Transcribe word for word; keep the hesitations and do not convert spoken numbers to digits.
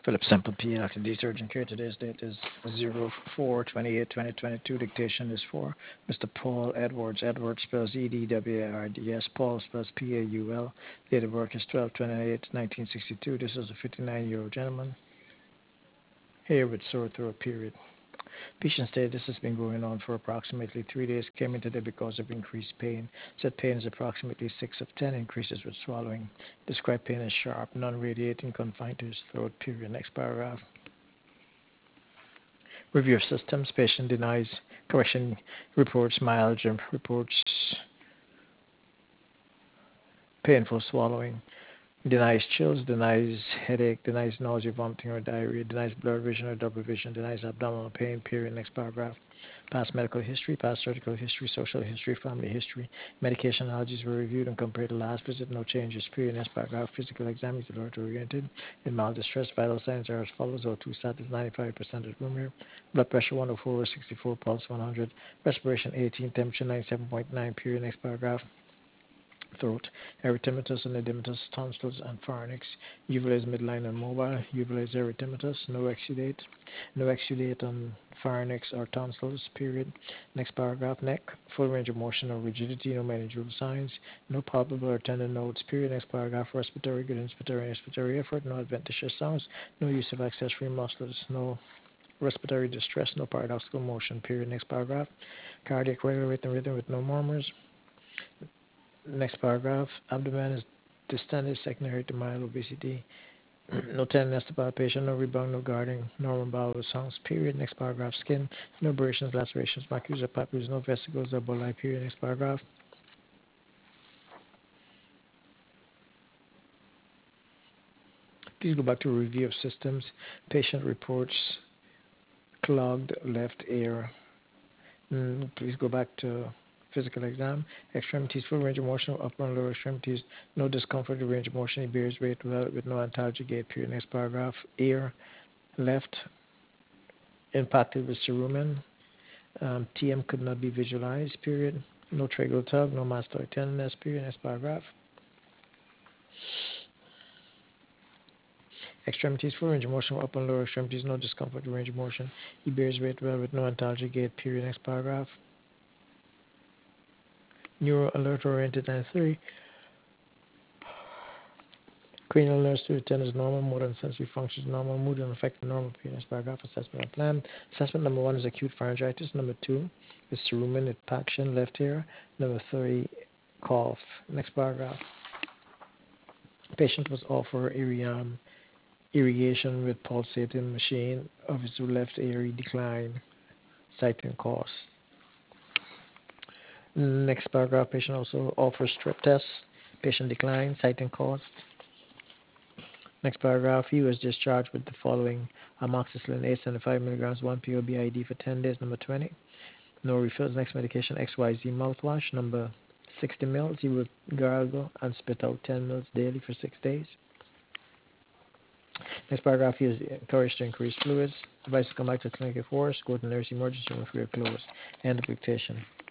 Philip Semple, P. Doctor D. Surgeon Care. Today's date is zero four twenty-eight twenty twenty-two. Dictation is for Mister Paul Edwards. Edwards spells E D W A R D S. Paul spells P A U L. Date of birth is twelve twenty-eight nineteen sixty-two. This is a fifty-nine-year-old gentleman here with sore throat, period. Patient stated this has been going on for approximately three days. Came in today because of increased pain. Said pain is approximately six of ten. Increases with swallowing. Described pain as sharp, non-radiating, confined to his throat, period. Next paragraph. Review of systems. Patient denies correction. Reports myalgia. Reports painful swallowing. Denies chills. Denies headache. Denies nausea, vomiting, or diarrhea. Denies blurred vision or double vision. Denies abdominal pain, period. Next paragraph. Past medical history, past surgical history, social history, family history. Medication allergies were reviewed and compared to last visit. No changes. Period. Next paragraph. Physical exam is alert oriented. In mild distress, vital signs are as follows. O two status ninety-five percent at room air. Blood pressure one oh four over sixty-four, pulse one hundred. Respiration eighteen, temperature ninety-seven point nine. Period. Next paragraph. Throat, erythematous and edematous, tonsils and pharynx. Uvula is midline and mobile. Uvula is erythematous, no exudate. No exudate on pharynx or tonsils, period. Next paragraph, neck, full range of motion or rigidity, no managerial signs. No palpable or tender nodes, period. Next paragraph, respiratory, good inspiratory and expiratory effort, no adventitious sounds. No use of accessory muscles, no respiratory distress, no paradoxical motion, period. Next paragraph, cardiac regular rhythm, rhythm with no murmurs. Next paragraph, abdomen is distended secondary to mild obesity. No tenderness to palpation, no rebound, no guarding, normal bowel sounds, period. Next paragraph, skin, no abrasions, lacerations, macules or papules, no vesicles or bulli, period. Next paragraph. Please go back to review of systems. Patient reports clogged left ear. Mm, please go back to physical exam. Extremities, full range of motion, upper and lower extremities, no discomfort, range of motion. He bears weight well with no antalgia gait, period. Next paragraph. Ear, left, impacted with cerumen. Um, T M could not be visualized, period. No tracheal tug, no mastoid tenderness, period. Next paragraph. Extremities, full range of motion, upper and lower extremities, no discomfort, range of motion. He bears weight well with no antalgia gait, period. Next paragraph. Neuro alert oriented and three. Cranial nerves to attend is normal, motor and sensory functions normal, mood and affected normal, period. Next paragraph. Assessment and plan. Assessment number one is acute pharyngitis. Number two is cerumen impaction, left ear. Number three, cough. Next paragraph. Patient was offered irium, irrigation with pulsating machine of his left aortic decline, citing cause. Next paragraph, patient also offers strep test. Patient decline, citing cause. Next paragraph, he was discharged with the following: amoxicillin eight seventy-five milligrams, one P O B I D for ten days. Number twenty, no refills. Next medication, X Y Z mouthwash. Number sixty mils. He would gargle and spit out ten mils daily for six days. Next paragraph, he is encouraged to increase fluids. Advice to come back to clinic if worse. Go to nurse emergency room if we are closed. End of dictation.